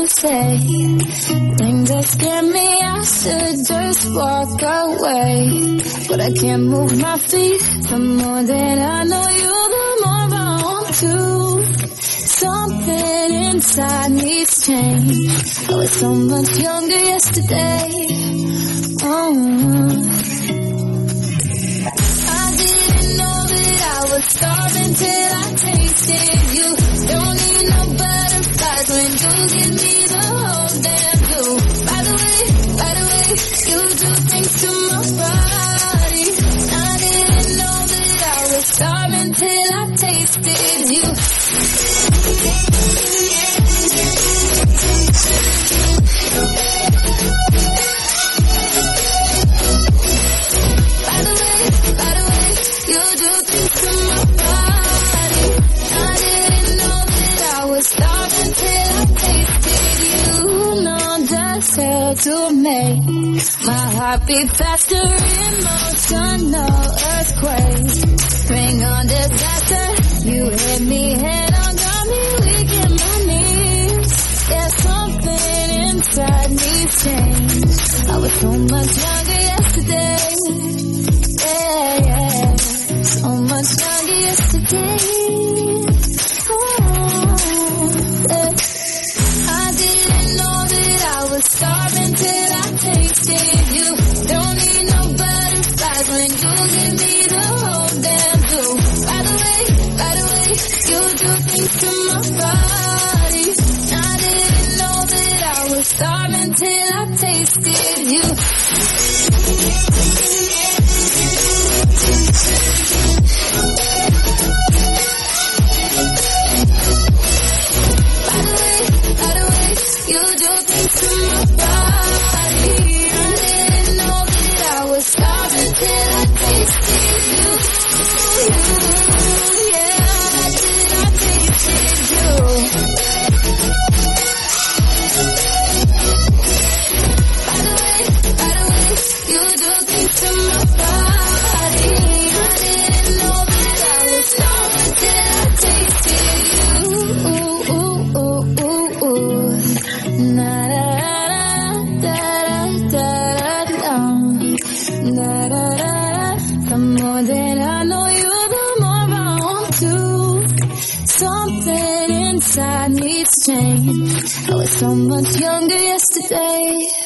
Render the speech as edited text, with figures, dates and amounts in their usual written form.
to say. Things that scare me, I should just walk away. But I can't move my feet. The more that I know you, the more I want to. Something inside needs change. I was so much younger yesterday. I didn't know that I was starving till I tasted you. Don't need no butterflies when you give me the whole damn do. By the way, you do things to my body. I didn't know that I was starving till I tasted you. By the way, you do things to my body. I didn't know that I was starving till I tasted you. No, just hell to me. My heart beat faster, emotional earthquake. Bring on disaster. You hit me head on, got me weak in my knees. Yeah, something inside needs change. I was so much younger yesterday. Yeah, so much younger yesterday. I didn't know that I was starving till I tasted you. Don't need no butterflies when you give me the whole damn do. By the way, you do things to my body. I didn't know that I was starving till I tasted you. By the way, you do things to my body. I didn't know that I was starving till I tasted you. Yeah, till I tasted you. By the way, you do things to my body. I didn't know that I was starving till I tasted you. Na da da da da da da. The more that I know you, the more I want to. Something inside needs change. I was so much younger yesterday.